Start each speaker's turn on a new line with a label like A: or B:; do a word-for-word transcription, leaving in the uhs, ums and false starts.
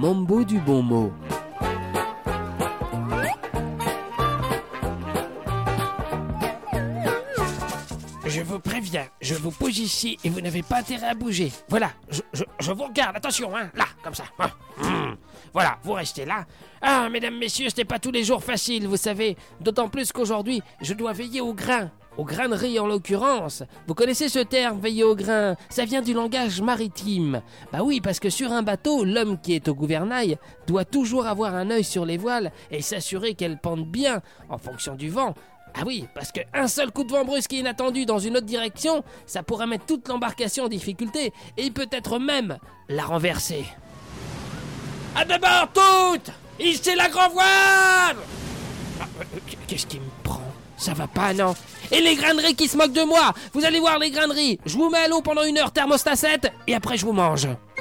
A: Mambo du bon mot.
B: Je vous préviens, je vous pose ici et vous n'avez pas intérêt à bouger. Voilà, je, je, je vous regarde, attention, hein, là, comme ça. Ah, hum. Voilà, vous restez là. Ah, mesdames, messieurs, ce n'est pas tous les jours facile, vous savez. D'autant plus qu'aujourd'hui, je dois veiller au grain. Aux graineries en l'occurrence. Vous connaissez ce terme, veiller au grain? Ça vient du langage maritime. Bah oui, parce que sur un bateau, l'homme qui est au gouvernail doit toujours avoir un œil sur les voiles et s'assurer qu'elles pendent bien en fonction du vent. Ah oui, parce qu'un seul coup de vent brusque et inattendu dans une autre direction, ça pourrait mettre toute l'embarcation en difficulté et peut-être même la renverser. À de bord toutes! Hissez la grand voile! Ah, euh, Qu'est-ce qui me prend? Ça va pas, non? Et les graineries qui se moquent de moi! Vous allez voir les graineries! Je vous mets à l'eau pendant une heure thermostat sept et après je vous mange.